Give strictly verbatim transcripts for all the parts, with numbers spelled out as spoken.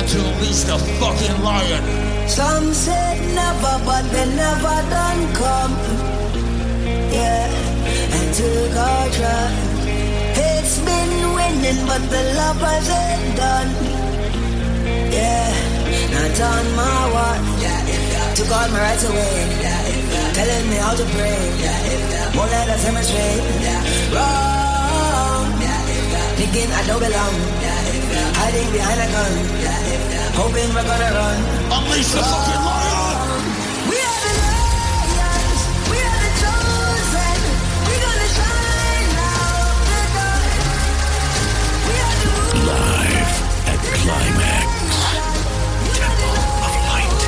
to release the fucking lion. Some said never, but they never done come. Yeah, and took our try. It's been winning, but the lovers ain't done. Yeah, not on my watch. Took all my rights away. Telling me how to pray. Won't let us demonstrate. Wrong. Thinking I don't belong. Hiding behind a gun. Hoping we're gonna run. Unleash the fucking lion. We are the lions. We are the chosen. We're gonna shine out the dark. We are the Live at Climax. Temple of Light.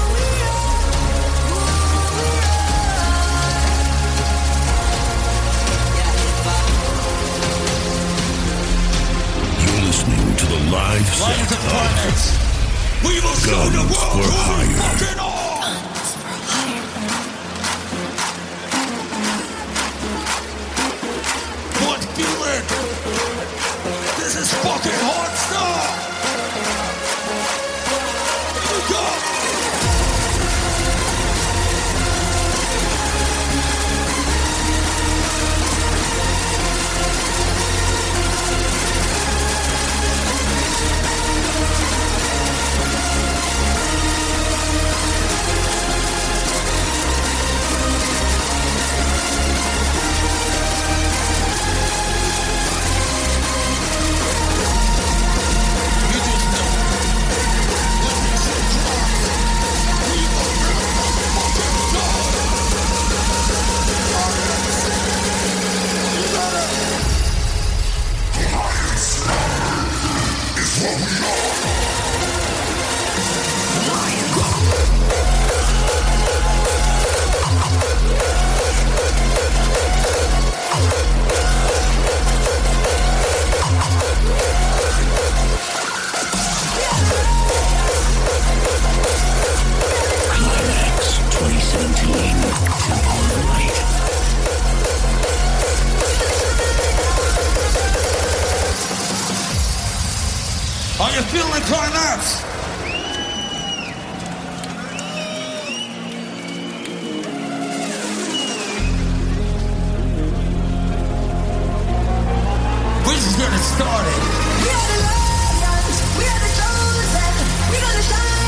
You're listening to the live set Lions of of Climax. We will show the Guns world for who we Hire. fucking are. What feeling? This is fucking hard stuff. Here we go. Climax twenty seventeen. Temple of Light. Are you feeling Climax? We're just getting started. We are the lions. We are the chosen. We're gonna shine.